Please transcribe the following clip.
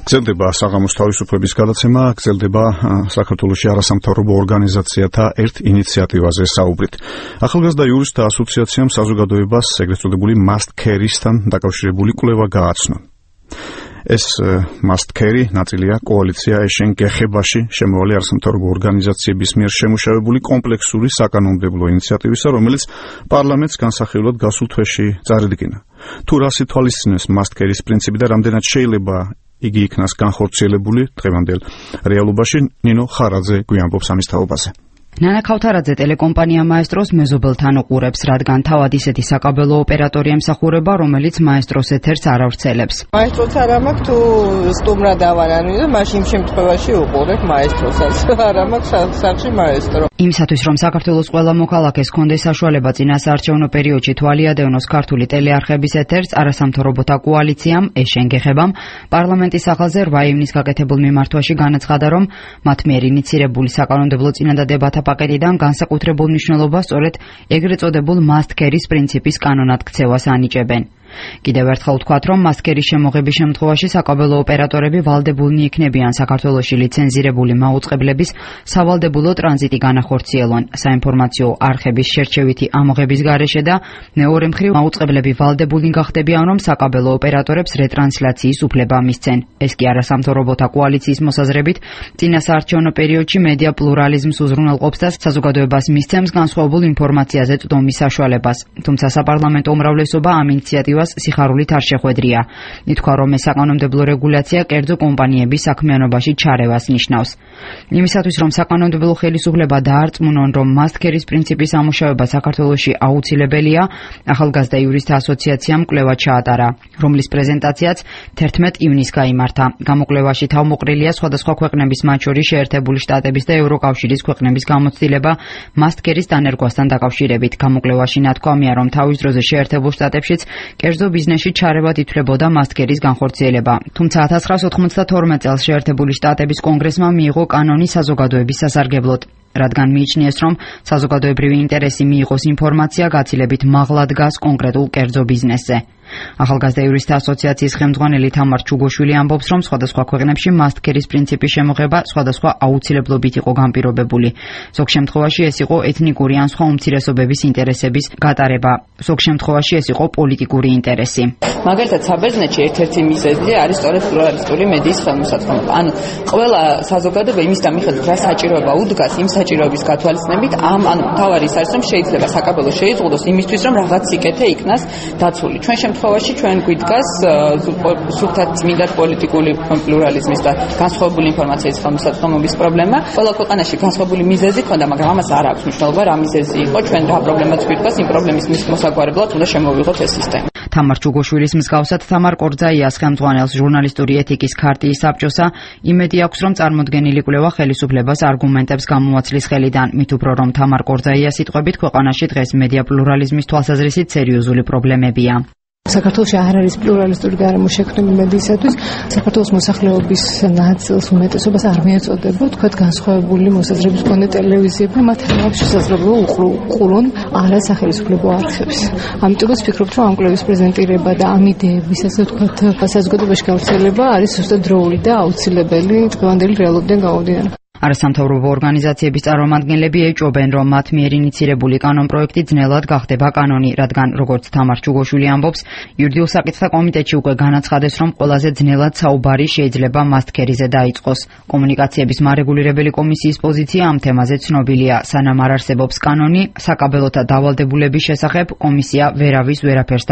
გრძელდება საღამოს თავისუფლების გადაცემა, გრძელდება საქართველოში არასამთავრობო ორგანიზაციათა ერთ ინიციატივაზე საუბრით. ახალგაზრდა იურისტთა ასოციაციამ საზოგადოებას ეგრეთ წოდებული must carry-სთან დაკავშირებული კვლევა გააცნო. ეს must carry ნაწილია კოალიცია ეშენ გეხებაში შემოვალი არასამთავრობო ორგანიზაციების მიერ შემუშავებული კომპლექსური საკანონმდებლო ინიციატივისა, რომელიც პარლამენტს განსახილვად გასულ თვეში წარადგინა. თუ რას ითვალისწინებს must carry-ის პრინციპი და რამდენად შეიძლება იგი იქნას განხორციელებული დღევანდელ რეალობაში, ნინო ხარაძე გვიამბობს ამის თაობაზე. ნანა ქავთარაძე ტელეკომპანია მაესტროს მეზობელთან უყურებს, რადგან თავად ისეთი საკაბელო ოპერატორი ემსახურება, რომელიც მაესტროს ეთერს არ ავრცელებს. მაესტროც არ ამაქვს, თუ სტუმრად ავანანი და მაშინ შემთხვევაში უყურებ მაესტროსაც. არ ამაქვს სახში მაესტრო. იმისათვის, რომ საქართველოს ყველა მოქალაქეს ჰქონდეს საშუალება წინასაარჩევნო პერიოდში თვალიადევნოს ქართული ტელეარხების ეთერს, არასამთავრობოთა კოალიციამ ეშენ გეხებამ პარლამენტის ახალზე 8 ივნის გაკეთებულ მიმართვაში განაცხადა, რომ მათ მიერ ინიცირებული საკანონმდებლო წინადადებათა პაკეტიდან განსაკუთრებულ მნიშვნელობას სწორედ ეგრეთ წოდებულ must carry-ის პრინციპის კანონად ქცევას ანიჭებენ. კიდევ ერთხელ ვთქვათ, რომ must carry-ის შემოღების შემთხვევაში საკაბელო ოპერატორები ვალდებულნი იქნებიან საქართველოში ლიცენზირებული მაუწყებლების სავალდებულო ტრანზიტი განახორციელონ საინფორმაციო არხების შერჩევითი ამოღების გარეშე და მეორე მხრივ მაუწყებლები ვალდებულნი გახდებიან, რომ საკაბელო ოპერატორებს რეტრანსლაციის უფლება მისცენ. ეს კი არასამთავრობოთა კოალიციის მოსაზრებით წინასაარჩევნო პერიოდში მედია პლურალიზმს უზრუნველყოფს და საზოგადოებას მისცემს განსხვავებულ ინფორმაციაზე წვდომის საშუალებას. თუმცა საპარლამენტო უმრავლესობა ამ ინიციატივას სიხარულით არ შეხვედრია. ითქვა, რომ ეს საკანონმდებლო რეგულაცია კერძო კომპანიების საქმიანობაში ჩარევას ნიშნავს. იმისათვის, რომ საკანონმდებლო ხელისუფლება დაარწმუნონ, რომ must carry-ის პრინციპის ამუშავება საქართველოში აუცილებელია, ახალგაზრდა იურისტთა ასოციაციამ კვლევა ჩაატარა, რომლის პრეზენტაციაც 11 ივნის გაიმართა. გამოკვლევაში თავმოყრილია სხვადასხვა ქვეყნების, მათ შორის შეერთებული შტატების და ევროკავშირის ქვეყნების გამოცდილება must carry-ის დანერგვასთან დაკავშირებით. გამოკვლევაში ნათქვამია, რომ თავის დროზე შეერთებულ შტატებშიც კერძო ბიზნესში ჩარევად ითვლებოდა must carry-ის განხორციელება. თუმცა 1992 წელს შეერთებული შტატების კონგრესმა მიიღო კანონი საზოგადოების სასარგებლოდ, რადგან მიიჩნიეს, რომ საზოგადოებრივი ინტერესი მიიღოს ინფორმაცია გაცილებით მაღლა დგას კონკრეტულ კერძო ბიზნესზე. ახალგაზრდა იურისტთა ასოციაციის ხელმძღვანელი თამარ ჩუგოშვილი ამბობს, რომ სხვადასხვა ქვეყნებში must carry-ის პრინციპის შემოღება სხვადასხვა აუცილებლობით იყო განპირობებული. ზოგ შემთხვევაში ეს იყო ეთნიკური ან სხვა უმცირესობების ინტერესების გატარება, ზოგ შემთხვევაში ეს იყო პოლიტიკური ინტერესი. მაგალითად, საბერძნეთში ერთ-ერთი მიზეზი არის სწორედ პლურალისტური მედიის ხელმისაწვდომობა. ანუ ყველა საზოგადოება იმის დამიხედვით, რა საჭიროება უდგას, იმ საჭიროების გათვალისწინებით, თავარი ის არის, რომ შეიძლება საკაბელო შეიზღუდოს იმისთვის, რომ რაღაც სიკეთე იქნას დაცული. ჩვენ შემთხვევაში ჩვენ გვიდგას სულთად წმინდად პოლიტიკური პლურალიზმის და განსხვავებული ინფორმაციის ხელმისაწვდომობის პრობლემა. ყველა ქვეყანაში განსხვავებული მიზეზი ქონდა, მაგრამ ამას არ აქვს მნიშვნელობა, რა მიზეზი იყო. ჩვენ რა პრობლემაც გვიდგას, იმ პრობლემის მოსაგვარებლად უნდა შემოვიღოთ ეს სისტემა. თამარ ჩუგოშვილის მსგავსად თამარ კორძაიას ხელმძღვანელს ჟურნალისტური ეთიკის ქარტიის საბჭოსა იმედი აქვს, რომ წარმოდგენილი კვლევა ხელისუფლებას არგუმენტებს გამოაცლის ხელიდან. მით უფრო, რომ თამარ კორძაიას სიტყვებით ქვეყანაში დღეს მედია პლურალიზმის თვალსაზრისით სერიოზული პრობლემებია. საქართველოში არ არის პლურალისტური გარემო შექმნილი მედიისათვის. საქართველოს მოსახლეობის ნაწილს უმეტესობას არ მიეწოდება, თქვათ, განსხვავებული მოსაზრების მქონე ტელევიზიები, მათ არ აქვს შესაძლებლობა უყურონ არასახელისუფლებო არხებს. ამიტომაც ვფიქრობ, რომ ამ კვლევის პრეზენტირება და ამ იდეების, ასე ვთქვათ, საზოგადოებაში გავრცელება არის ზუსტად დროული და აუცილებელი დღევანდელი რეალობიდან გამომდინარე. არასამთავრობო ორგანიზაციების წარმომადგენლები ეჭვობენ, რომ მათ მიერ ინიცირებული კანონპროექტი ძნელად გახდება კანონი, რადგან, როგორც თამარ ჩუგოშვილი ამბობს, იურიდიულ საკითხთა კომიტეტში უკვე განაცხადეს, რომ ყველაზე ძნელად საუბარი შეიძლება must carry-ზე დაიწყოს. კომუნიკაციების მარეგულირებელი კომისიის პოზიცია ამ თემაზე ცნობილია. სანამ არ არსებობს კანონი, საკაბელოთა დავალდებულების შესახებ კომისია ვერავის ვერაფერს